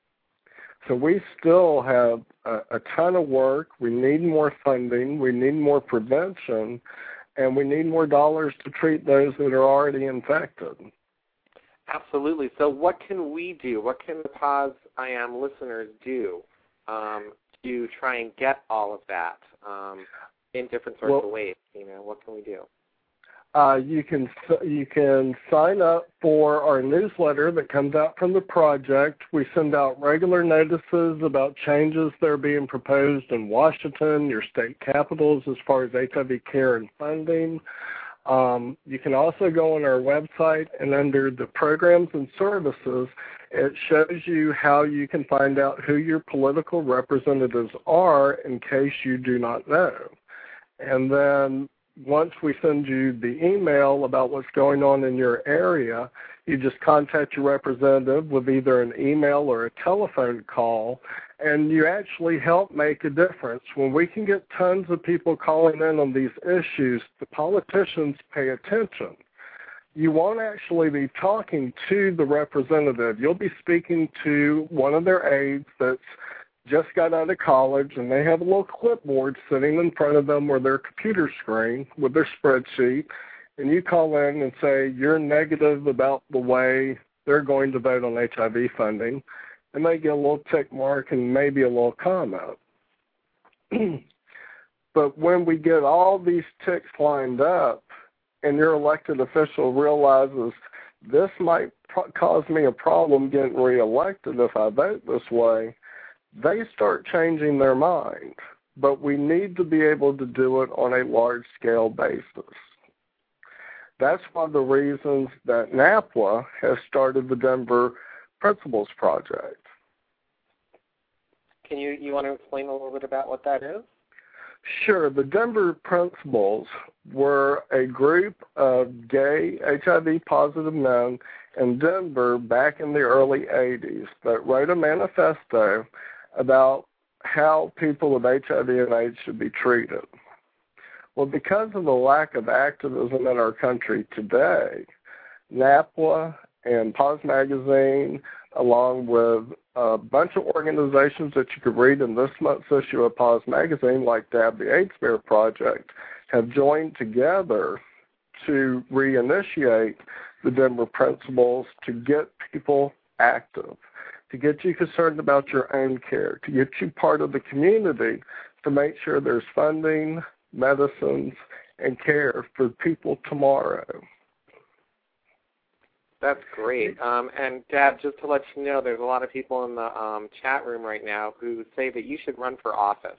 So we still have a, a ton of work. We need more funding. We need more prevention. And we need more dollars to treat those that are already infected. Absolutely. So what can we do? What can the Pause I Am listeners do um, to try and get all of that um, in different sorts well, of ways? You know, what can we do? Uh, you can you can sign up for our newsletter that comes out from the project. We send out regular notices about changes that are being proposed in Washington, your state capitals, as far as H I V care and funding. Um, you can also go on our website, and under the programs and services, it shows you how you can find out who your political representatives are in case you do not know. And then once we send you the email about what's going on in your area, you just contact your representative with either an email or a telephone call, and you actually help make a difference. When we can get tons of people calling in on these issues, the politicians pay attention. You won't actually be talking to the representative. You'll be speaking to one of their aides that's just got out of college, and they have a little clipboard sitting in front of them or their computer screen with their spreadsheet, and you call in and say you're negative about the way they're going to vote on H I V funding, and they get a little tick mark and maybe a little comment. But when we get all these ticks lined up and your elected official realizes this might pro- cause me a problem getting reelected if I vote this way, they start changing their mind. But we need to be able to do it on a large-scale basis. That's one of the reasons that NAPWA has started the Denver Principles Project. Can you, you want to explain a little bit about what that is? Sure. The Denver Principles were a group of gay H I V positive men in Denver back in the early eighties that wrote a manifesto about how people with H I V and AIDS should be treated. Well, because of the lack of activism in our country today, NAPWA and Pause Magazine, along with a bunch of organizations that you could read in this month's issue of Pause Magazine, like D A B, the AIDS Bear Project, have joined together to reinitiate the Denver Principles to get people active, to get you concerned about your own care, to get you part of the community, to make sure there's funding, medicines, and care for people tomorrow. That's great. Um, and, Dab, just to let you know, there's a lot of people in the um, chat room right now who say that you should run for office.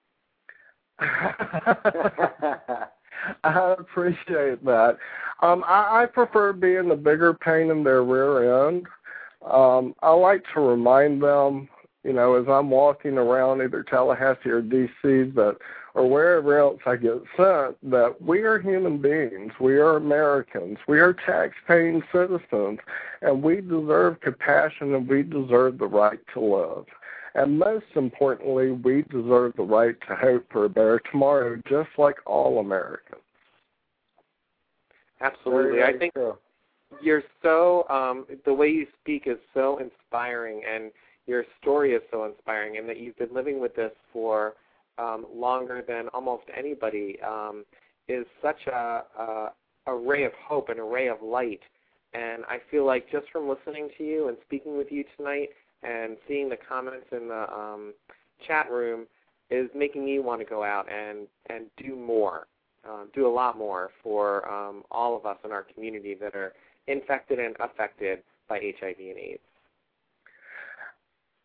I appreciate that. Um, I, I prefer being the bigger pain in their rear end. Um, I like to remind them, you know, as I'm walking around either Tallahassee or D C that, or wherever else I get sent, that we are human beings. We are Americans. We are tax-paying citizens, and we deserve compassion, and we deserve the right to live. And most importantly, we deserve the right to hope for a better tomorrow, just like all Americans. Absolutely. Very, very I think true. You're so, um, the way you speak is so inspiring, and your story is so inspiring, and that you've been living with this for um, longer than almost anybody um, is such a, a, a ray of hope and a ray of light. And I feel like just from listening to you and speaking with you tonight and seeing the comments in the um, chat room is making me want to go out and, and do more, uh, do a lot more for um, all of us in our community that are infected and affected by H I V and AIDS.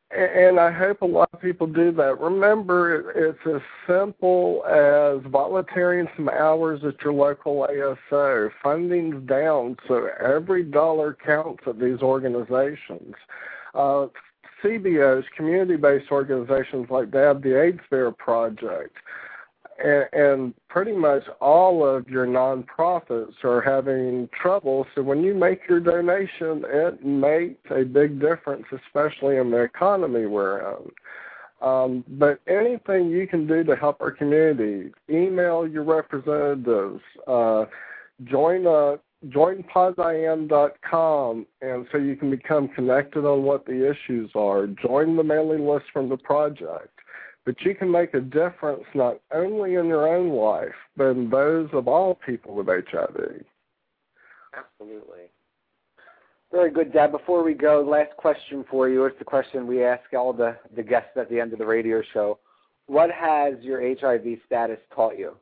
And I hope a lot of people do that. Remember, it's as simple as volunteering some hours at your local A S O. Funding's down, so every dollar counts at these organizations. Uh, C B Os, community-based organizations like D A B, the AIDS Fair Project, and, and pretty much all of your nonprofits are having trouble. So when you make your donation, it makes a big difference, especially in the economy we're in. Um, but anything you can do to help our community, email your representatives, uh, join a join pazam dot com, and so you can become connected on what the issues are. Join the mailing list from the project. But you can make a difference not only in your own life, but in those of all people with H I V. Absolutely. Very good, Dad. Before we go, last question for you. It's the question we ask all the, the guests at the end of the radio show. What has your H I V status taught you?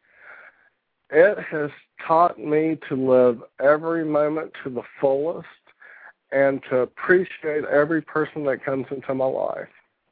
It has taught me to live every moment to the fullest and to appreciate every person that comes into my life.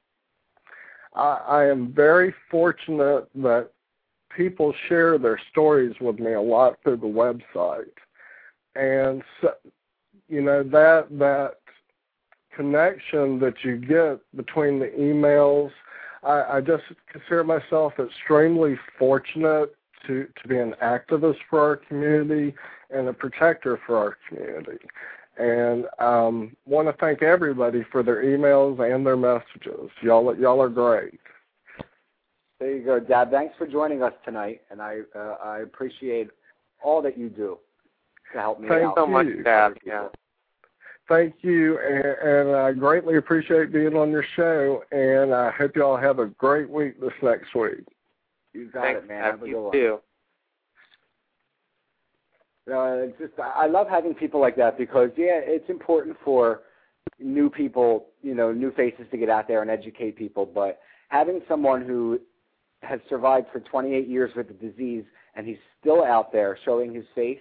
I, I am very fortunate that people share their stories with me a lot through the website. And, so, you know, that that connection that you get between the emails, I, I just consider myself extremely fortunate to, to be an activist for our community and a protector for our community. And um, want to thank everybody for their emails and their messages. Y'all, y'all are great. There you go, Dad. Thanks for joining us tonight, and I uh, I appreciate all that you do to help me Thank out. so much, Dad. Yeah. Thank you, and, and I greatly appreciate being on your show, and I hope y'all have a great week this next week. You got Thanks, it, man. Dad. Have a good You one. too. Uh, it's just I love having people like that because, yeah, it's important for new people, you know, new faces to get out there and educate people. But having someone who has survived for twenty-eight years with the disease and he's still out there showing his face,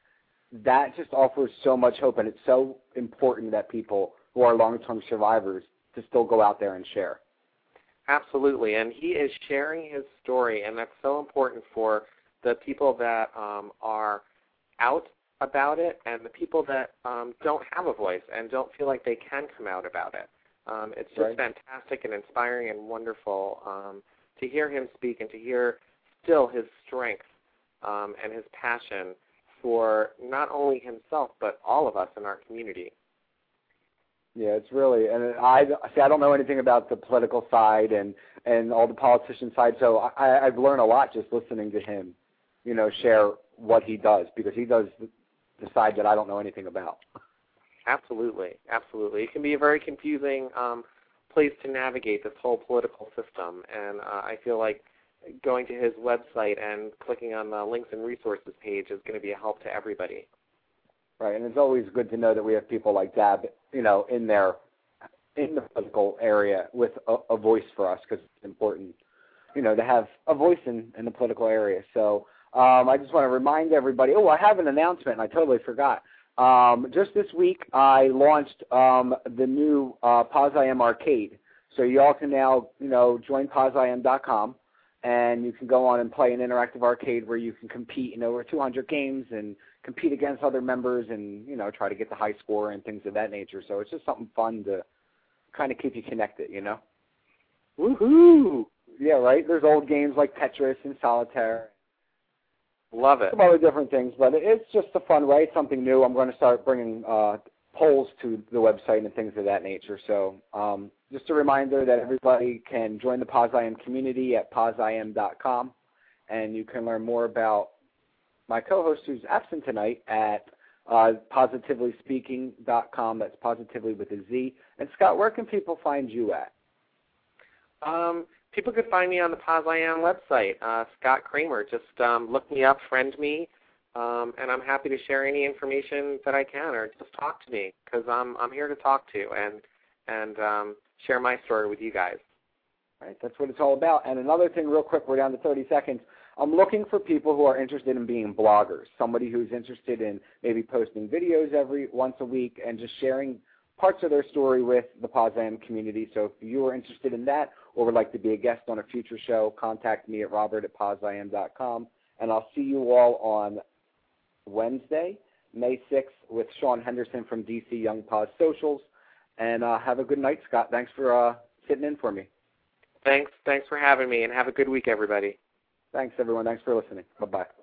that just offers so much hope. And it's so important that people who are long-term survivors to still go out there and share. Absolutely, and he is sharing his story, and that's so important for the people that um, are out about it and the people that um, don't have a voice and don't feel like they can come out about it. Um, it's just Right. fantastic and inspiring and wonderful um, to hear him speak and to hear still his strength um, and his passion for not only himself but all of us in our community. Yeah, it's really, and I see. I don't know anything about the political side and, and all the politician side, so I, I've learned a lot just listening to him, you know, share what he does because he does the side that I don't know anything about. Absolutely, absolutely. It can be a very confusing um, place to navigate this whole political system, and uh, I feel like going to his website and clicking on the links and resources page is going to be a help to everybody. Right, and it's always good to know that we have people like Dab, you know, in there, in the political area with a, a voice for us because it's important, you know, to have a voice in, in the political area. So um, I just want to remind everybody, oh, I have an announcement, and I totally forgot. Um, just this week, I launched um, the new uh, Pazam Arcade. So you all can now, you know, join pazam dot com, and you can go on and play an interactive arcade where you can compete in over two hundred games and compete against other members and, you know, try to get the high score and things of that nature. So it's just something fun to kind of keep you connected, you know? Woohoo! Yeah, right? There's old games like Tetris and Solitaire. Love it. Some other different things, but it's just a fun way. It's something new. I'm going to start bringing uh, polls to the website and things of that nature. So um, just a reminder that everybody can join the Pazam community at pazam dot com, and you can learn more about my co-host who's absent tonight at uh, positively speaking dot com. That's positively with a Z. And Scott, where can people find you at? Um, people could find me on the Pazam website, uh, Scott Kramer. Just um, look me up, friend me, um, and I'm happy to share any information that I can, or just talk to me because I'm I'm here to talk to and and um, share my story with you guys. Right, that's what it's all about. And another thing, real quick, we're down to thirty seconds. I'm looking for people who are interested in being bloggers, somebody who's interested in maybe posting videos every once a week and just sharing parts of their story with the PawsAM community. So if you are interested in that or would like to be a guest on a future show, contact me at robert at pawsam dot com. And I'll see you all on Wednesday, May sixth, with Sean Henderson from D C Young Paws Socials. And uh, have a good night, Scott. Thanks for uh, sitting in for me. Thanks. Thanks for having me, and have a good week, everybody. Thanks, everyone. Thanks for listening. Bye-bye.